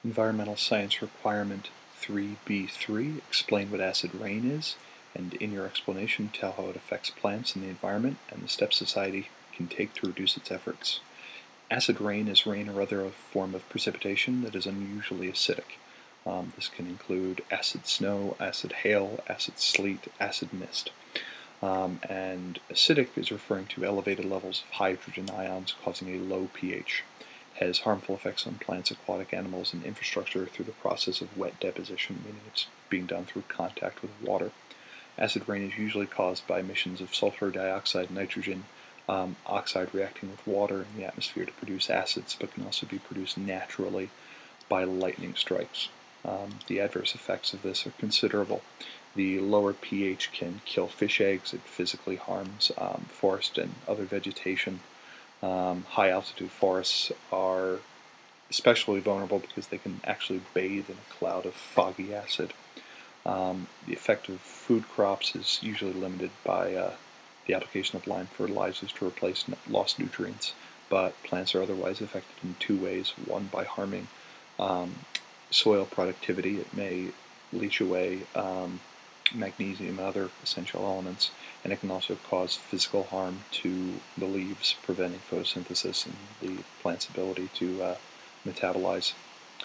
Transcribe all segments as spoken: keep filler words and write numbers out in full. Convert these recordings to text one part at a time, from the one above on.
Environmental Science Requirement three B three, explain what acid rain is, and in your explanation tell how it affects plants and the environment and the steps society can take to reduce its efforts. Acid rain is rain or other form of precipitation that is unusually acidic. Um, this can include acid snow, acid hail, acid sleet, acid mist. Um, and acidic is referring to elevated levels of hydrogen ions causing a low pH. Has harmful effects on plants, aquatic animals, and infrastructure through the process of wet deposition, meaning it's being done through contact with water. Acid rain is usually caused by emissions of sulfur dioxide and nitrogen um, oxide reacting with water in the atmosphere to produce acids, but can also be produced naturally by lightning strikes. Um, the adverse effects of this are considerable. The lower pH can kill fish eggs. It physically harms um, forest and other vegetation. Um, high altitude forests are especially vulnerable because they can actually bathe in a cloud of foggy acid. Um, the effect of food crops is usually limited by uh, the application of lime fertilizers to replace lost nutrients, but plants are otherwise affected in two ways. One, by harming um, soil productivity. It may leach away um, magnesium and other essential elements, and it can also cause physical harm to the leaves, preventing photosynthesis and the plant's ability to uh, metabolize.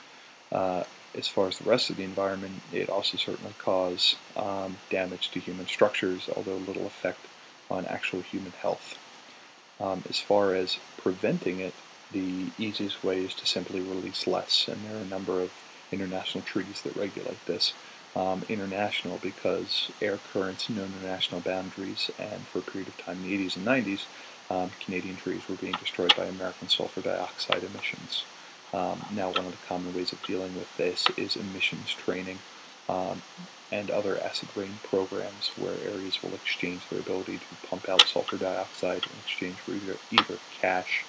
Uh, as far as the rest of the environment, it also certainly causes um, damage to human structures, although little effect on actual human health. Um, as far as preventing it, the easiest way is to simply release less, and there are a number of international treaties that regulate this. Um, international because air currents know international boundaries, and for a period of time in the eighties and nineties, um, Canadian trees were being destroyed by American sulfur dioxide emissions. Um, now, one of the common ways of dealing with this is emissions training um, and other acid rain programs where areas will exchange their ability to pump out sulfur dioxide in exchange for either, either cash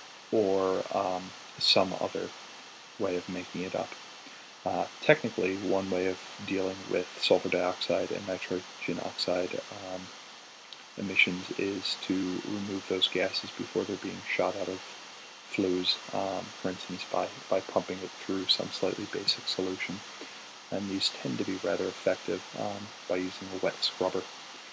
or um, some other way of making it up. Uh, technically, one way of dealing with sulfur dioxide and nitrogen oxide um, emissions is to remove those gases before they're being shot out of flues, um, for instance, by, by pumping it through some slightly basic solution. And these tend to be rather effective um, by using a wet scrubber.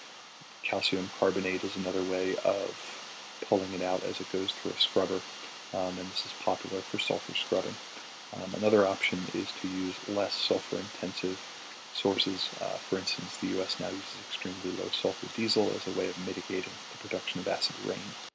Calcium carbonate is another way of pulling it out as it goes through a scrubber, um, and this is popular for sulfur scrubbing. Um, another option is to use less sulfur-intensive sources. Uh, for instance, the U S now uses extremely low sulfur diesel as a way of mitigating the production of acid rain.